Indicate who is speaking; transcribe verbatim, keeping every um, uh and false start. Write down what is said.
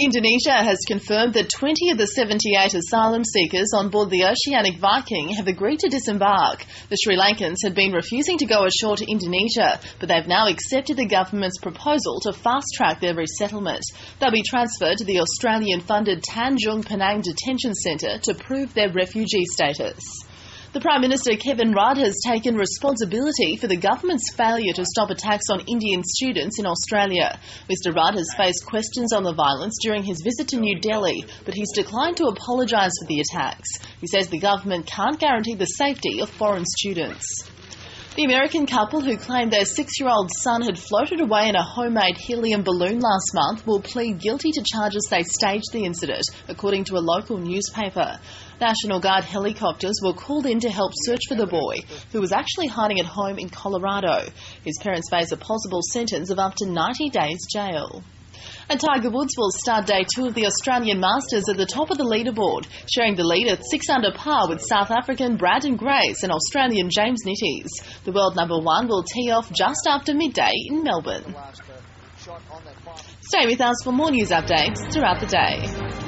Speaker 1: Indonesia has confirmed that twenty of the seventy-eight asylum seekers on board the Oceanic Viking have agreed to disembark. The Sri Lankans had been refusing to go ashore to Indonesia, but they've now accepted the government's proposal to fast-track their resettlement. They'll be transferred to the Australian-funded Tanjung Pinang Detention Centre to prove their refugee status. The Prime Minister Kevin Rudd has taken responsibility for the government's failure to stop attacks on Indian students in Australia. Mister Rudd has faced questions on the violence during his visit to New Delhi, but he's declined to apologise for the attacks. He says the government can't guarantee the safety of foreign students. The American couple who claimed their six-year-old son had floated away in a homemade helium balloon last month will plead guilty to charges they staged the incident, according to a local newspaper. National Guard helicopters were called in to help search for the boy, who was actually hiding at home in Colorado. His parents face a possible sentence of up to ninety days jail. And Tiger Woods will start day two of the Australian Masters at the top of the leaderboard, sharing the lead at six under par with South African Brandon Grace and Australian James Nitties. The world number one will tee off just after midday in Melbourne. Stay with us for more news updates throughout the day.